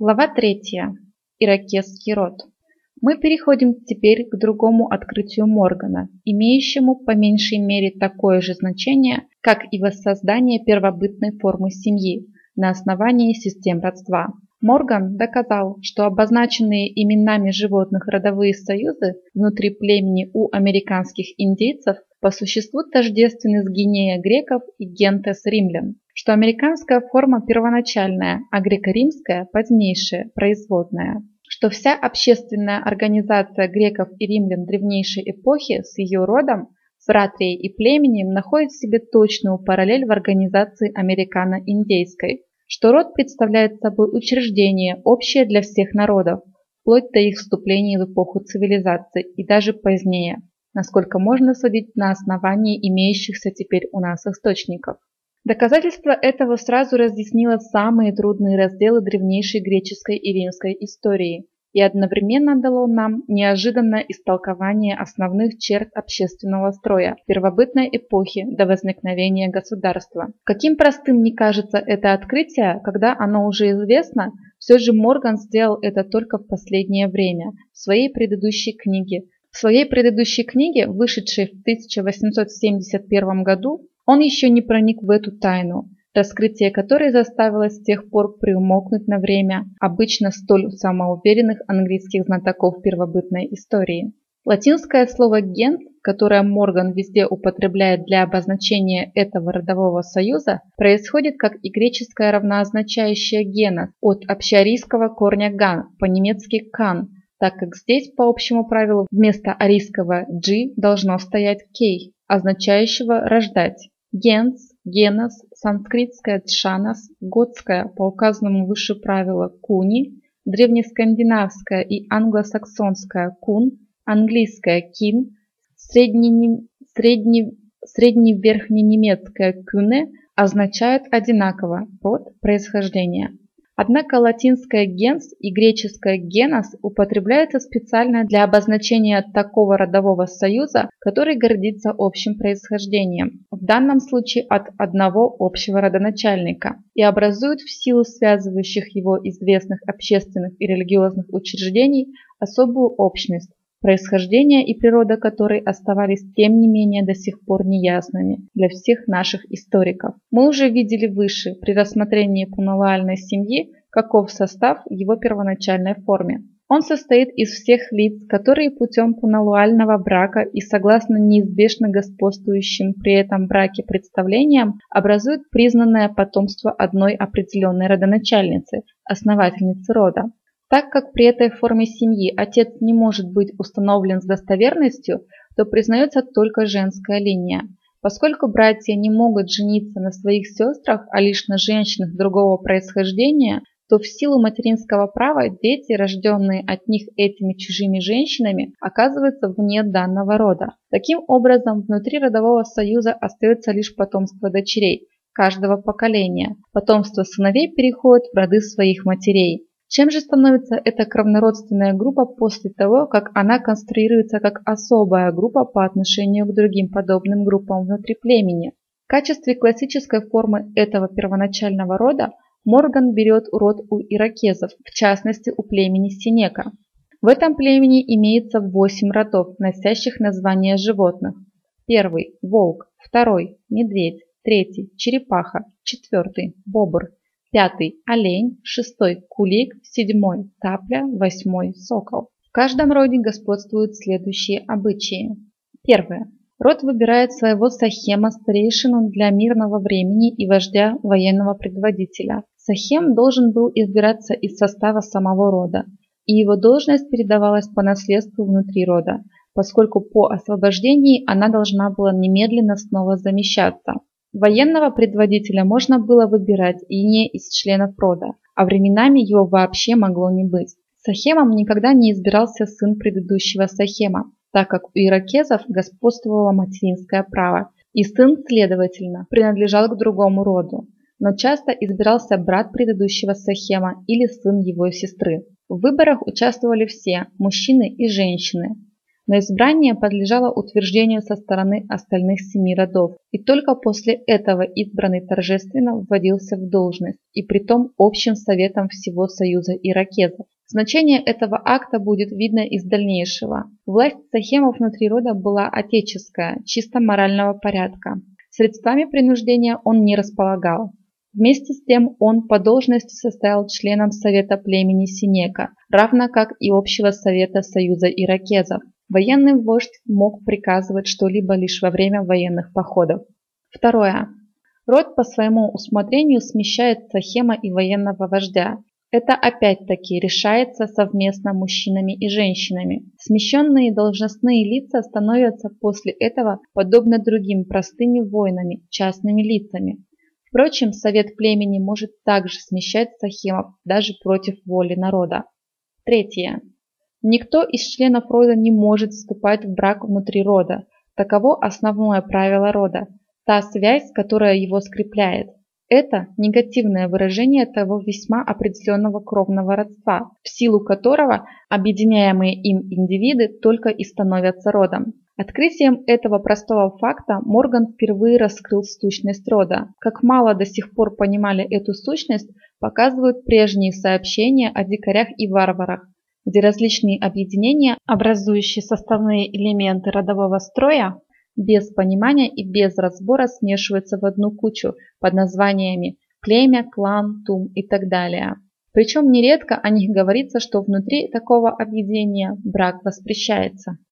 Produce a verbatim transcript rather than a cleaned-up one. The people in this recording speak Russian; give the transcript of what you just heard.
Глава третья. Иракезский род. Мы переходим теперь к другому открытию Моргана, имеющему по меньшей мере такое же значение, как и воссоздание первобытной формы семьи на основании систем родства. Морган доказал, что обозначенные именами животных родовые союзы внутри племени у американских индейцев по существу тождественны с гинея греков и гентес римлян, что американская форма первоначальная, а греко-римская позднейшая, производная, что вся общественная организация греков и римлян древнейшей эпохи с ее родом, фратрией и племенем находит в себе точную параллель в организации американо-индейской, что род представляет собой учреждение, общее для всех народов, вплоть до их вступления в эпоху цивилизации и даже позднее, насколько можно судить на основании имеющихся теперь у нас источников. Доказательство этого сразу разъяснило самые трудные разделы древнейшей греческой и римской истории и одновременно дало нам неожиданное истолкование основных черт общественного строя первобытной эпохи до возникновения государства. Каким простым ни кажется это открытие, когда оно уже известно, все же Морган сделал это только в последнее время, в своей предыдущей книге. В своей предыдущей книге, вышедшей в тысяча восемьсот семьдесят первом году, он еще не проник в эту тайну, раскрытие которой заставило с тех пор приумолкнуть на время обычно столь самоуверенных английских знатоков первобытной истории. Латинское слово «гент», которое Морган везде употребляет для обозначения этого родового союза, происходит как и греческое равноозначающее «генос» от общеарийского корня «ган», по-немецки «кан», так как здесь, по общему правилу, вместо арийского «g» должно стоять «кей», означающего «рождать». Генс, генос, санскритское джшанас, готское по указанному выше правилу куни, древнескандинавское и англосаксонское кун, английское кин, средне, средне, средневерхненемецкое кюне означают одинаково род происхождения. Однако латинское «генс» и греческое «генос» употребляются специально для обозначения такого родового союза, который гордится общим происхождением, в данном случае от одного общего родоначальника, и образуют в силу связывающих его известных общественных и религиозных учреждений особую общность, происхождение и природа которой оставались тем не менее до сих пор неясными для всех наших историков. Мы уже видели выше, при рассмотрении пунолуальной семьи, каков состав в его первоначальной форме. Он состоит из всех лиц, которые путем пунолуального брака и согласно неизбежно господствующим при этом браке представлениям образуют признанное потомство одной определенной родоначальницы, основательницы рода. Так как при этой форме семьи отец не может быть установлен с достоверностью, то признается только женская линия. Поскольку братья не могут жениться на своих сестрах, а лишь на женщинах другого происхождения, то в силу материнского права дети, рожденные от них этими чужими женщинами, оказываются вне данного рода. Таким образом, внутри родового союза остается лишь потомство дочерей каждого поколения. Потомство сыновей переходит в роды своих матерей. Чем же становится эта кровнородственная группа после того, как она конструируется как особая группа по отношению к другим подобным группам внутри племени? В качестве классической формы этого первоначального рода Морган берет род у иракезов, в частности у племени Сенека. В этом племени имеется восемь родов, носящих названия животных. Первый – волк, второй – медведь, третий – черепаха, четвертый – бобр, пятый – олень, шестой – кулик, седьмой – цапля, восьмой – сокол. В каждом роде господствуют следующие обычаи. Первое. Род выбирает своего сахема старейшину для мирного времени и вождя военного предводителя. Сахем должен был избираться из состава самого рода, и его должность передавалась по наследству внутри рода, поскольку по освобождении она должна была немедленно снова замещаться. Военного предводителя можно было выбирать и не из членов рода, а временами его вообще могло не быть. Сахемом никогда не избирался сын предыдущего сахема, так как у иракезов господствовало материнское право, и сын, следовательно, принадлежал к другому роду. Но часто избирался брат предыдущего сахема или сын его сестры. В выборах участвовали все – мужчины и женщины. но избрание подлежало утверждению со стороны остальных семи родов, и только после этого избранный торжественно вводился в должность, и притом общим советом всего союза иракезов. Значение этого акта будет видно из дальнейшего. Власть сахемов внутри рода была отеческая, чисто морального порядка. Средствами принуждения он не располагал. Вместе с тем он по должности состоял членом Совета племени Синека, равно как и Общего совета Союза иракезов. Военный вождь мог приказывать что-либо лишь во время военных походов. Второе. Род по своему усмотрению смещает сахема и военного вождя. Это опять-таки решается совместно мужчинами и женщинами. Смещенные должностные лица становятся после этого подобно другим простыми воинами, частными лицами. Впрочем, совет племени может также смещать сахемов даже против воли народа. Третье. Никто из членов рода не может вступать в брак внутри рода. Таково основное правило рода, та связь, которая его скрепляет. Это негативное выражение того весьма определенного кровного родства, в силу которого объединяемые им индивиды только и становятся родом. Открытием этого простого факта Морган впервые раскрыл сущность рода. Как мало до сих пор понимали эту сущность, показывают прежние сообщения о дикарях и варварах, где различные объединения, образующие составные элементы родового строя, без понимания и без разбора смешиваются в одну кучу под названиями племя, клан, тум и так далее. Причем нередко о них говорится, что внутри такого объединения брак воспрещается.